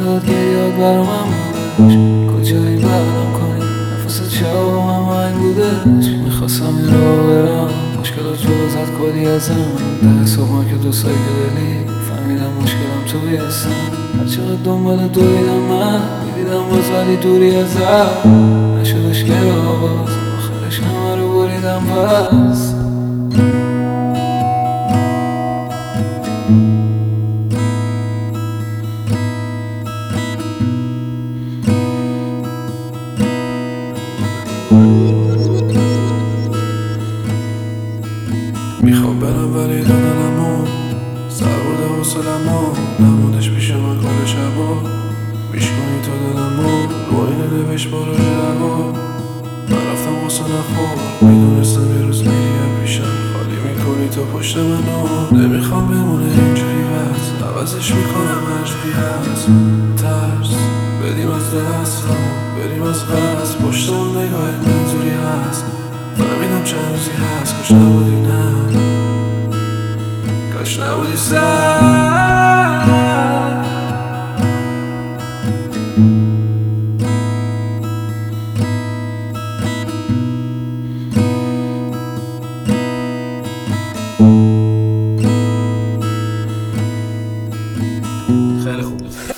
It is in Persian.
صدات گریات برام هم بودش کجایی برام کنی نفست شب هم آهنگ بودش میخواستم این رو برم مشکلات جلو زد کلی ازم ده صبح که دو سایکدلی فهمیدم مشکلم توی هستم هرچقدر دنبال دویدم من میدیدم باز ولی دوری ازم نشدش که باز آخرش همه رو بریدم پس میخوام برم ولی دادنمو سر برده حوصلمو نمونش پیش من کل شبا میشکنی تا دلمو رو اینه نوشت با روی هوا من رفتم واسه نخور میدونستم یه روز میریم پیشم خالی میکنی تا پشت منو نمیخوام بمونه اینجوری وقت عوضش میکنم هرجوری هست ترس بدیم از دستم بریم از قصد پشت اون نگاه منظوری هست فهمیدم چند روزی هست کاش نبودی نه کاش نبودی سر خیلی خوب